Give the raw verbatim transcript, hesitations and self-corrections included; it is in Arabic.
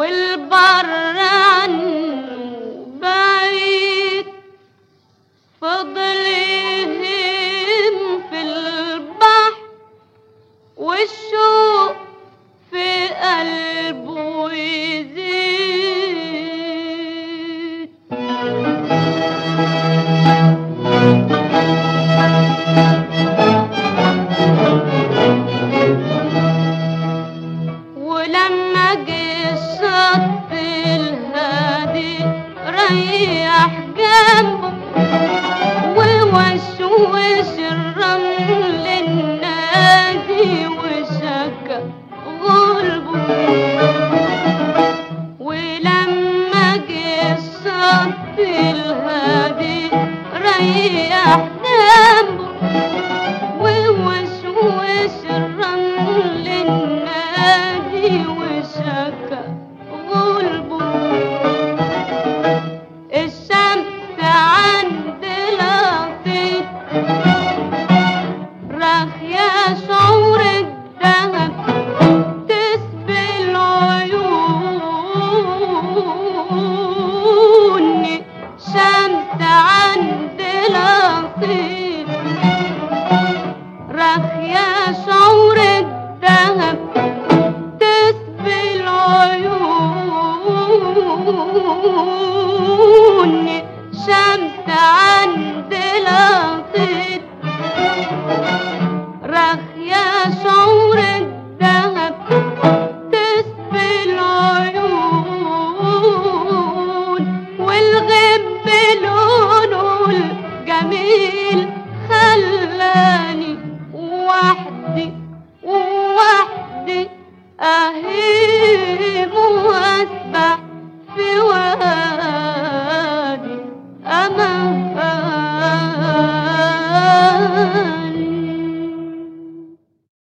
والبر عنه بعيد، فضل يهيم في البحر والشوق في قلبه يزيد. ولما جه الشط الهادي ريح جنبه ووشوش الرمل النادي وشكى غلبه. ولما جه الشط الهادي ريح جنبه ووشوش الرمل النادي وشكى غلبه. الشمس عند لطيف راخية شعور الدهب تسبي العيون. شمس عند لطيف راخية شعور الدهب تسبي العيون. شمس عند لطيف راخية شعور الدهب تسبي العيون. والغب لونه الجميل